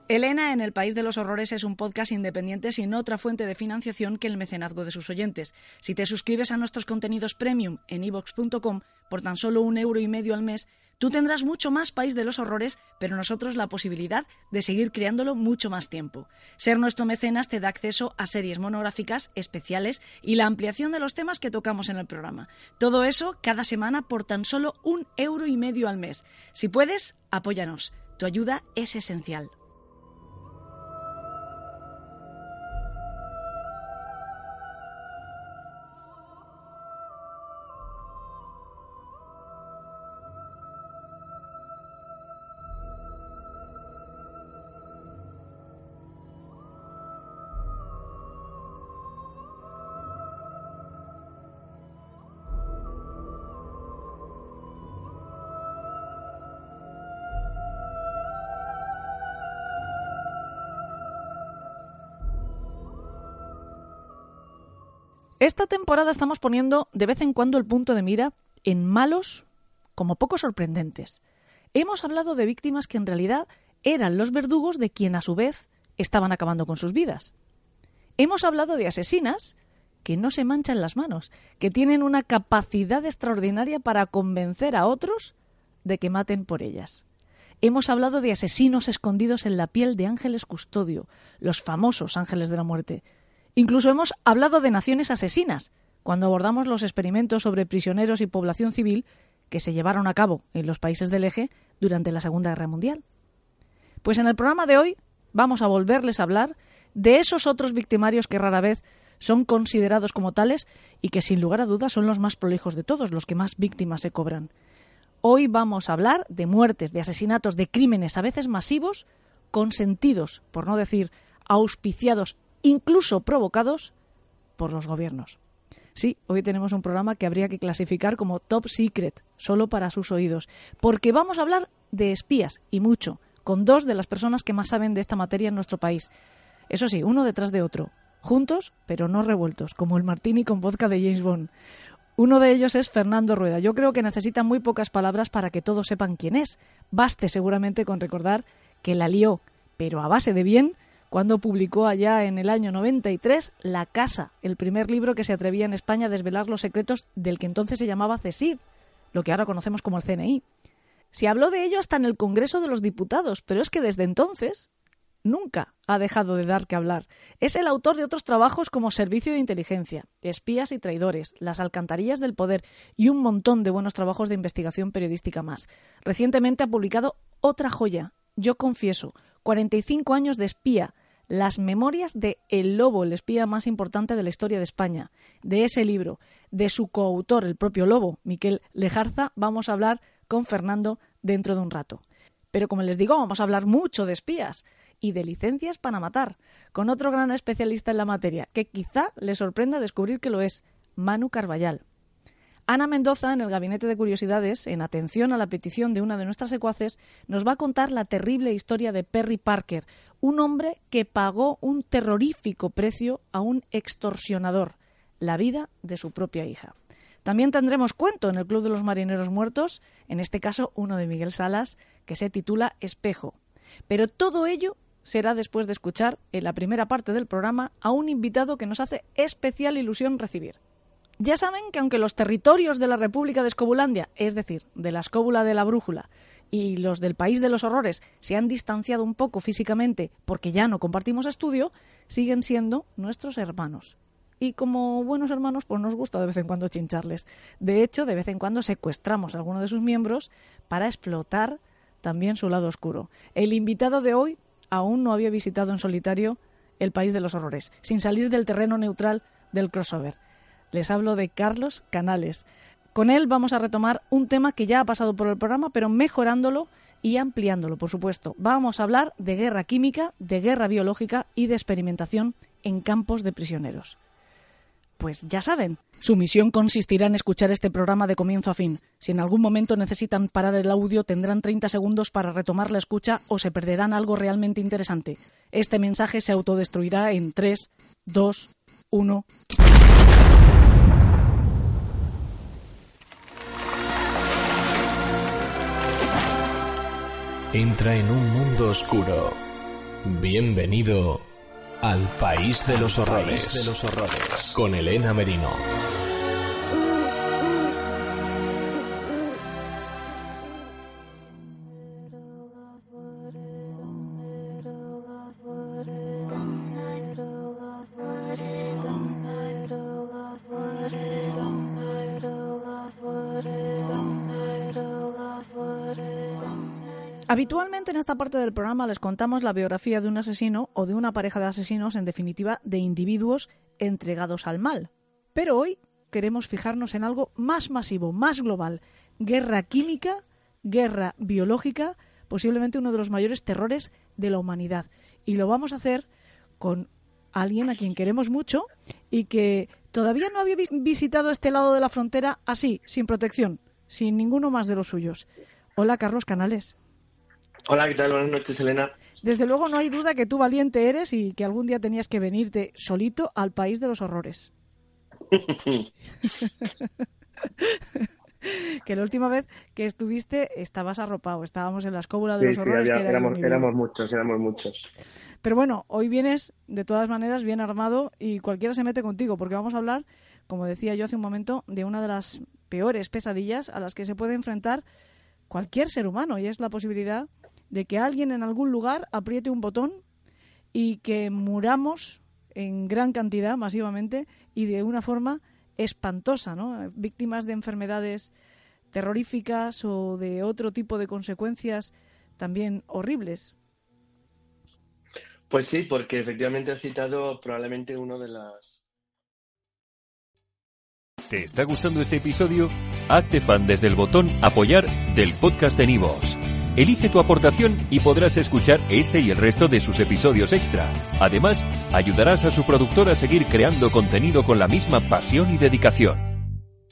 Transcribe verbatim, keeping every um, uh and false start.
Elena en el País de los Horrores es un podcast independiente sin otra fuente de financiación que el mecenazgo de sus oyentes. Si te suscribes a nuestros contenidos premium en iVoox punto com por tan solo un euro y medio al mes, tú tendrás mucho más País de los Horrores, pero nosotros la posibilidad de seguir creándolo mucho más tiempo. Ser nuestro mecenas te da acceso a series monográficas, especiales y la ampliación de los temas que tocamos en el programa. Todo eso cada semana por tan solo un euro y medio al mes. Si puedes, apóyanos. Tu ayuda es esencial. Esta temporada estamos poniendo de vez en cuando el punto de mira en malos como poco sorprendentes. Hemos hablado de víctimas que en realidad eran los verdugos de quien a su vez estaban acabando con sus vidas. Hemos hablado de asesinas que no se manchan las manos, que tienen una capacidad extraordinaria para convencer a otros de que maten por ellas. Hemos hablado de asesinos escondidos en la piel de ángeles custodio, los famosos ángeles de la muerte. Incluso hemos hablado de naciones asesinas, cuando abordamos los experimentos sobre prisioneros y población civil que se llevaron a cabo en los países del Eje durante la Segunda Guerra Mundial. Pues en el programa de hoy vamos a volverles a hablar de esos otros victimarios que rara vez son considerados como tales y que sin lugar a dudas son los más prolijos de todos, los que más víctimas se cobran. Hoy vamos a hablar de muertes, de asesinatos, de crímenes a veces masivos, consentidos, por no decir auspiciados, incluso provocados por los gobiernos. Sí, hoy tenemos un programa que habría que clasificar como top secret, solo para sus oídos, porque vamos a hablar de espías, y mucho, con dos de las personas que más saben de esta materia en nuestro país. Eso sí, uno detrás de otro, juntos, pero no revueltos, como el martini con vodka de James Bond. Uno de ellos es Fernando Rueda. Yo creo que necesita muy pocas palabras para que todos sepan quién es. Baste seguramente con recordar que la lió, pero a base de bien, cuando publicó allá en el año noventa y tres La Casa, el primer libro que se atrevía en España a desvelar los secretos del que entonces se llamaba CSIC, lo que ahora conocemos como el C N I. Se habló de ello hasta en el Congreso de los Diputados, pero es que desde entonces nunca ha dejado de dar que hablar. Es el autor de otros trabajos como Servicio de Inteligencia, Espías y Traidores, Las Alcantarillas del Poder y un montón de buenos trabajos de investigación periodística más. Recientemente ha publicado otra joya, Yo confieso, cuarenta y cinco años de espía, las memorias de El Lobo, el espía más importante de la historia de España. De ese libro, de su coautor, el propio Lobo, Miquel Lejarza, vamos a hablar con Fernando dentro de un rato. Pero como les digo, vamos a hablar mucho de espías y de licencias para matar, con otro gran especialista en la materia, que quizá le sorprenda descubrir que lo es, Manu Carballal. Ana Mendoza, en el Gabinete de Curiosidades, en atención a la petición de una de nuestras secuaces, nos va a contar la terrible historia de Perry Parker, un hombre que pagó un terrorífico precio a un extorsionador, la vida de su propia hija. También tendremos cuento en el Club de los Marineros Muertos, en este caso uno de Miguel Salas, que se titula Espejo. Pero todo ello será después de escuchar, en la primera parte del programa, a un invitado que nos hace especial ilusión recibir. Ya saben que aunque los territorios de la República de Escobulandia, es decir, de la escóbula de la brújula, y los del País de los Horrores se han distanciado un poco físicamente porque ya no compartimos estudio, siguen siendo nuestros hermanos. Y como buenos hermanos, pues nos gusta de vez en cuando chincharles. De hecho, de vez en cuando secuestramos a alguno de sus miembros para explotar también su lado oscuro. El invitado de hoy aún no había visitado en solitario el País de los Horrores, sin salir del terreno neutral del crossover. Les hablo de Carlos Canales. Con él vamos a retomar un tema que ya ha pasado por el programa, pero mejorándolo y ampliándolo, por supuesto. Vamos a hablar de guerra química, de guerra biológica y de experimentación en campos de prisioneros. Pues ya saben, su misión consistirá en escuchar este programa de comienzo a fin. Si en algún momento necesitan parar el audio, tendrán treinta segundos para retomar la escucha o se perderán algo realmente interesante. Este mensaje se autodestruirá en tres, dos, uno... Entra en un mundo oscuro, Bienvenido al País de los Horrores, de los Horrores, con Elena Merino. Habitualmente en esta parte del programa les contamos la biografía de un asesino o de una pareja de asesinos, en definitiva, de individuos entregados al mal. Pero hoy queremos fijarnos en algo más masivo, más global. Guerra química, guerra biológica, posiblemente uno de los mayores terrores de la humanidad. Y lo vamos a hacer con alguien a quien queremos mucho y que todavía no había visitado este lado de la frontera así, sin protección, sin ninguno más de los suyos. Hola, Carlos Canales. Hola, ¿qué tal? Buenas noches, Elena. Desde luego no hay duda que tú valiente eres y que algún día tenías que venirte solito al País de los Horrores. Que la última vez que estuviste estabas arropado, estábamos en la escóbula de sí, los horrores. Sí, había, que era éramos, éramos muchos, éramos muchos. Pero bueno, hoy vienes de todas maneras bien armado y cualquiera se mete contigo porque vamos a hablar, como decía yo hace un momento, de una de las peores pesadillas a las que se puede enfrentar cualquier ser humano, y es la posibilidad de que alguien en algún lugar apriete un botón y que muramos en gran cantidad, masivamente, y de una forma espantosa, ¿no? Víctimas de enfermedades terroríficas o de otro tipo de consecuencias también horribles. Pues sí, porque efectivamente has citado probablemente uno de las... ¿Te está gustando este episodio? Hazte fan desde el botón Apoyar del podcast de Nivos. Elige tu aportación y podrás escuchar este y el resto de sus episodios extra. Además, ayudarás a su productor a seguir creando contenido con la misma pasión y dedicación.